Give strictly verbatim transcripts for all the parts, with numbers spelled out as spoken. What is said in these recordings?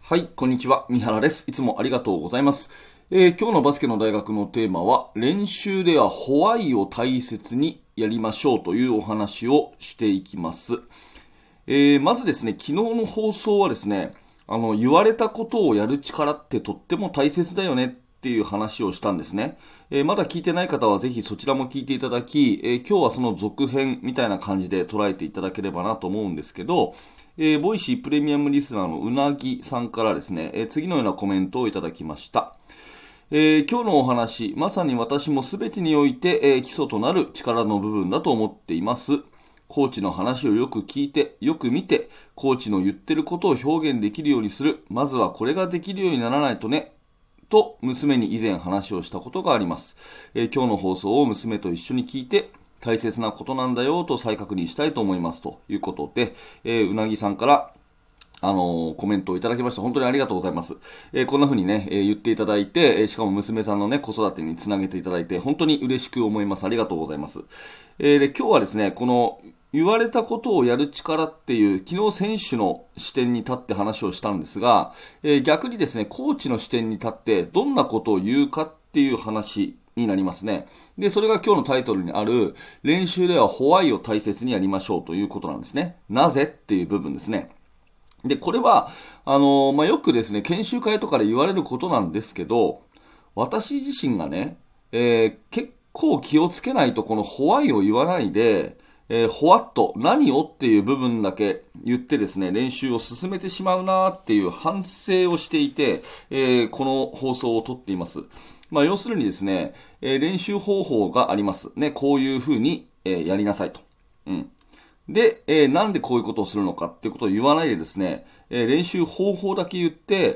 はい、こんにちは。三原です。いつもありがとうございます。えー今日のバスケの大学のテーマは、練習ではホワイを大切にやりましょうというお話をしていきます。えーまずですね、昨日の放送はですね、あの、言われたことをやる力ってとっても大切だよねっていう話をしたんですね。えーまだ聞いてない方はぜひそちらも聞いていただき、えー今日はその続編みたいな感じで捉えていただければなと思うんですけど、えーボイシープレミアムリスナーのうなぎさんからですね、えー次のようなコメントをいただきました。えー今日のお話、まさに私も全てにおいて、えー基礎となる力の部分だと思っています。コーチの話をよく聞いて、よく見て、コーチの言ってることを表現できるようにする。まずはこれができるようにならないとね。と、娘に以前話をしたことがあります。えー今日の放送を娘と一緒に聞いて、大切なことなんだよと再確認したいと思いますということで、えーうなぎさんからあのーコメントをいただきました。本当にありがとうございます。えーこんな風にね、えー言っていただいて、えーしかも娘さんのね、子育てにつなげていただいて、本当に嬉しく思います。ありがとうございます。えーで、今日はですね、この、言われたことをやる力っていう、昨日選手の視点に立って話をしたんですが、えー逆にですね、コーチの視点に立って、どんなことを言うかっていう話になりますね。で、それが今日のタイトルにある、練習ではホワイを大切にやりましょうということなんですね。なぜっていう部分ですね。で、これは、あのまあ、よくですね、研修会とかで言われることなんですけど、私自身がね、えー結構気をつけないとこのホワイを言わないで、えー、ホワット、何をっていう部分だけ言ってですね、練習を進めてしまうなっていう反省をしていて、えーこの放送をとっています。まあ、要するにですね、えー練習方法があります。ね、こういうふうに、えーやりなさいと。うん。で、えーなんでこういうことをするのかっていうことを言わないでですね、えー練習方法だけ言って、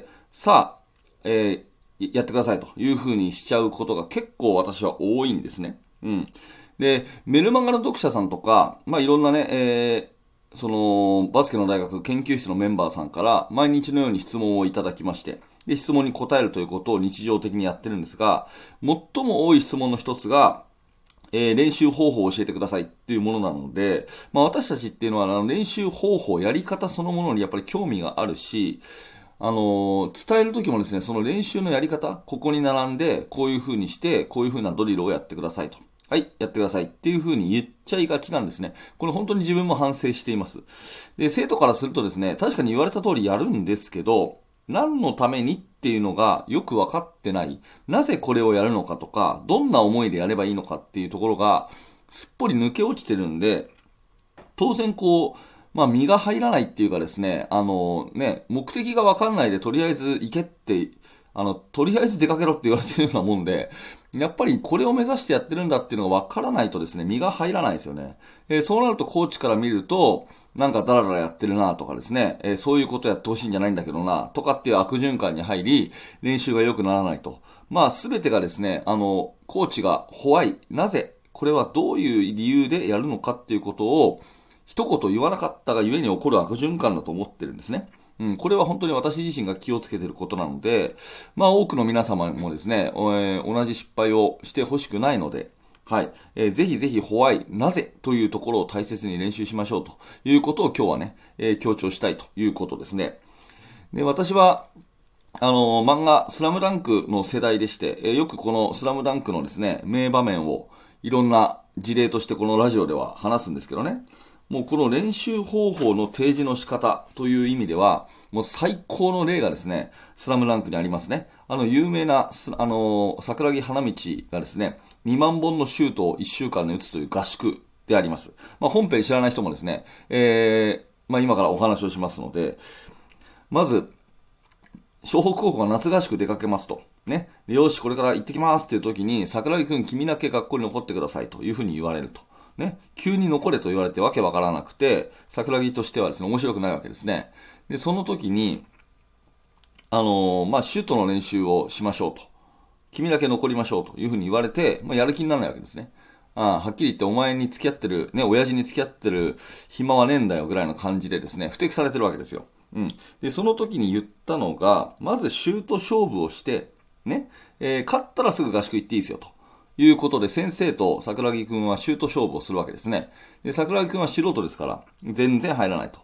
さあ、えーやってくださいというふうにしちゃうことが結構私は多いんですね。うん。で、メルマガの読者さんとか、まあいろんなね、えーその、バスケの大学研究室のメンバーさんから毎日のように質問をいただきまして、で、質問に答えるということを日常的にやってるんですが、最も多い質問の一つが、えー練習方法を教えてくださいっていうものなので、まあ私たちっていうのはあの練習方法、やり方そのものにやっぱり興味があるし、あのー伝えるときもですね、その練習のやり方、ここに並んで、こういう風にして、こういう風なドリルをやってくださいと。はい、やってくださいっていう風に言っちゃいがちなんですね。これ本当に自分も反省しています。で、生徒からするとですね、確かに言われた通りやるんですけど、何のためにっていうのがよく分かってない。なぜこれをやるのかとか、どんな思いでやればいいのかっていうところが、すっぽり抜け落ちてるんで、当然こう、まあ身が入らないっていうかですね、あのね、目的がわかんないでとりあえず行けって、あの、とりあえず出かけろって言われてるようなもんで、やっぱりこれを目指してやってるんだっていうのがわからないとですね、身が入らないですよね。えーそうなるとコーチから見ると、なんかダラダラやってるなとかですね、えーそういうことやってほしいんじゃないんだけどなとかっていう悪循環に入り、練習が良くならないと。まあすべてがですね、あの、コーチがホワイ、なぜ、これはどういう理由でやるのかっていうことを、一言言わなかったがゆえに起こる悪循環だと思ってるんですね。うん、これは本当に私自身が気をつけていることなので、まあ多くの皆様もですね、えー同じ失敗をしてほしくないので、はい、えーぜひぜひホワイ、なぜというところを大切に練習しましょうということを今日はね、えー強調したいということですね。で、私は、あのー漫画スラムダンクの世代でして、えーよくこのスラムダンクのですね、名場面をいろんな事例としてこのラジオでは話すんですけどね。もうこの練習方法の提示の仕方という意味では、もう最高の例がですね、スラムダンクにありますね。あの有名なス、あのー桜木花道がですね、にまんぼんのシュートをいっしゅうかんで打つという合宿であります。まあ、本編知らない人もですね、えー、まあ、今からお話をしますので、まず、湘北高校が夏合宿出かけますと。ね。でよし、これから行ってきますっていう時に、桜木くん君だけ学校に残ってくださいというふうに言われると。ね。急に残れと言われてわけわからなくて、桜木としてはですね、面白くないわけですね。で、その時に、あのーまあ、シュートの練習をしましょうと。君だけ残りましょうというふうに言われて、まあ、やる気にならないわけですね。ああ、はっきり言ってお前に付き合ってる、ね、親父に付き合ってる暇はねえんだよぐらいの感じでですね、不適されてるわけですよ。うん。で、その時に言ったのが、まずシュート勝負をして、ね、えー勝ったらすぐ合宿行っていいですよと。いうことで、先生と桜木くんはシュート勝負をするわけですね。で、桜木くんは素人ですから、全然入らないと。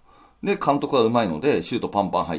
で、監督は上手いので、シュートパンパン入って、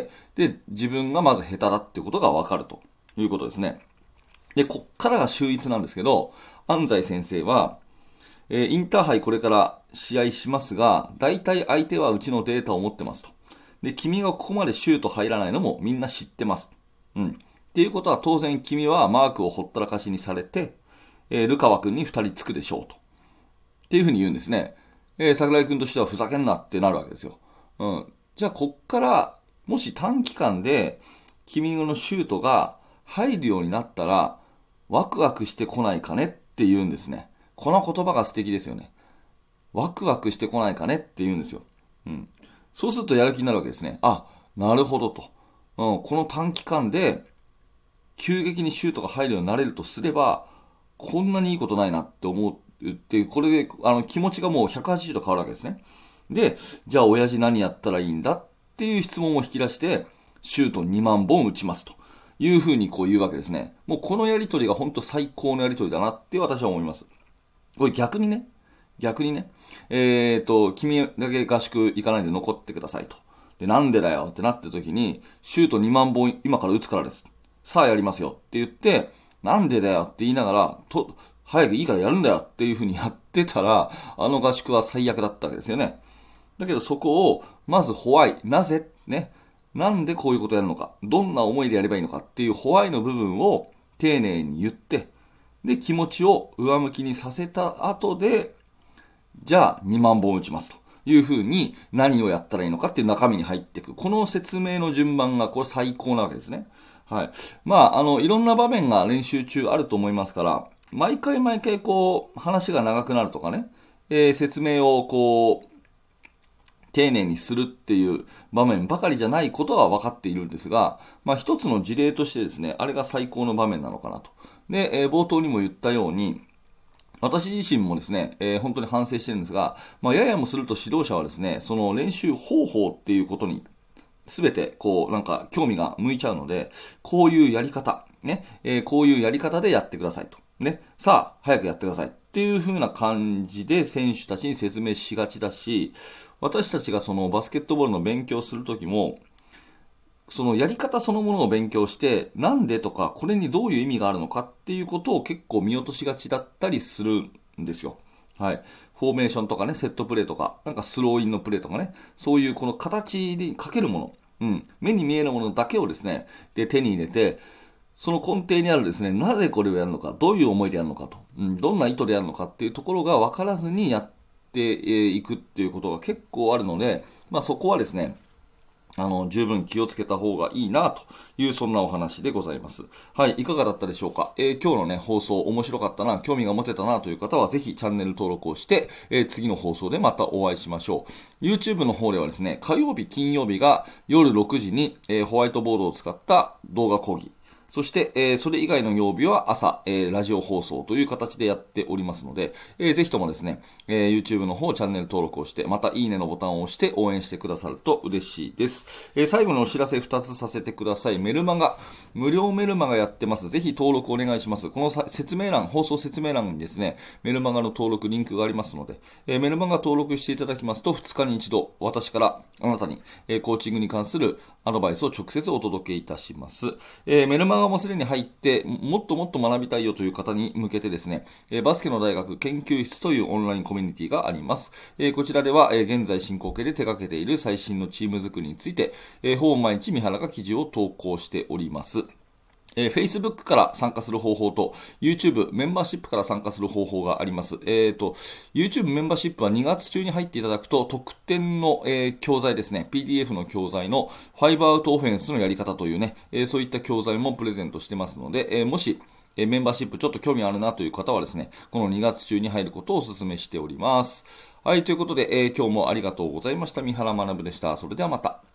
で、自分がまず下手だっていうことがわかるということですね。で、こっからが秀逸なんですけど、安西先生は、えー、インターハイこれから試合しますが、大体相手はうちのデータを持ってますと。で、君がここまでシュート入らないのもみんな知ってます。うん。っていうことは当然君はマークをほったらかしにされて、えー、ルカワ君に二人つくでしょうと。っていうふうに言うんですね。えー、桜井君としてはふざけんなってなるわけですよ。うん。じゃあこっから、もし短期間で君のシュートが入るようになったら、ワクワクしてこないかねって言うんですね。この言葉が素敵ですよね。ワクワクしてこないかねって言うんですよ。うん。そうするとやる気になるわけですね。あ、なるほどと。うん、この短期間で急激にシュートが入るようになれるとすれば、こんなにいいことないなって思うって、これであの気持ちがもうひゃくはちじゅうど変わるわけですね。で、じゃあ親父何やったらいいんだっていう質問を引き出して、シュートにまんぼん打ちますというふうにこう言うわけですね。もうこのやりとりが本当最高のやりとりだなって私は思います。これ逆にね、逆にね、えーと、君だけ合宿行かないで残ってくださいと。で、なんでだよってなった時に、シュートにまんぼん今から打つからです。さあやりますよって言って、なんでだよって言いながら、と、早くいいからやるんだよっていう風にやってたら、あの合宿は最悪だったわけですよね。だけどそこを、まずホワイ、なぜ、ね、なんでこういうことをやるのか、どんな思いでやればいいのかっていうホワイの部分を丁寧に言って、で、気持ちを上向きにさせた後で、じゃあにまんぼん打ちますというふうに何をやったらいいのかっていう中身に入っていく。この説明の順番がこれ最高なわけですね。はい。まあ、あの、いろんな場面が練習中あると思いますから、毎回毎回こう、話が長くなるとかね、えー、説明をこう、丁寧にするっていう場面ばかりじゃないことは分かっているんですが、まあ一つの事例としてですね、あれが最高の場面なのかなと。で、えー、冒頭にも言ったように、私自身もですね、えー、本当に反省してるんですが、まあ、ややもすると指導者はですね、その練習方法っていうことに、すべて、こう、なんか、興味が向いちゃうので、こういうやり方、ね、えー、こういうやり方でやってくださいと。ね、さあ、早くやってくださいっていう風な感じで選手たちに説明しがちだし、私たちがそのバスケットボールの勉強するときも、そのやり方そのものを勉強して、なんでとか、これにどういう意味があるのかっていうことを結構見落としがちだったりするんですよ。はい。フォーメーションとかね、セットプレーとか、なんかスローインのプレーとかね、そういうこの形にかけるもの、うん、目に見えるものだけをですね、で、手に入れて、その根底にあるですね、なぜこれをやるのか、どういう思いでやるのかと、うん、どんな意図でやるのかっていうところが分からずにやっていくっていうことが結構あるので、まあそこはですね、あの、十分気をつけた方がいいな、という、そんなお話でございます。はい、いかがだったでしょうか。えー、今日のね、放送面白かったな、興味が持てたな、という方は、ぜひチャンネル登録をして、えー、次の放送でまたお会いしましょう。YouTube の方ではですね、火曜日、金曜日が夜ろくじに、えー、ホワイトボードを使った動画講義。そして、えー、それ以外の曜日は朝、えー、ラジオ放送という形でやっておりますので、えー、ぜひともですね、えー、YouTube の方チャンネル登録をして、またいいねのボタンを押して応援してくださると嬉しいです。えー、最後のお知らせふたつさせてください。メルマガ、無料メルマガやってます。ぜひ登録お願いします。この説明欄、放送説明欄にですね、メルマガの登録リンクがありますので、えー、メルマガ登録していただきますと、ふつかに一度、私からあなたに、えー、コーチングに関するアドバイスを直接お届けいたします。えー、メルマガもすでに入って、もっともっと学びたいよという方に向けてですね、えー、バスケの大学研究室というオンラインコミュニティがあります。えー、こちらでは、えー、現在進行形で手掛けている最新のチーム作りについて、えー、ほぼ毎日三原が記事を投稿しております。えー、Facebook から参加する方法と YouTube メンバーシップから参加する方法があります。えっと、YouTube メンバーシップはにがつ中に入っていただくと特典の、えー、教材ですね、ピーディーエフ の教材のファイブアウトオフェンスのやり方というね、えー、そういった教材もプレゼントしてますので、えー、もしえー、メンバーシップちょっと興味あるなという方はですね、このにがつ中に入ることをお勧めしております。はい、ということで、えー、今日もありがとうございました。三原学でした。それではまた。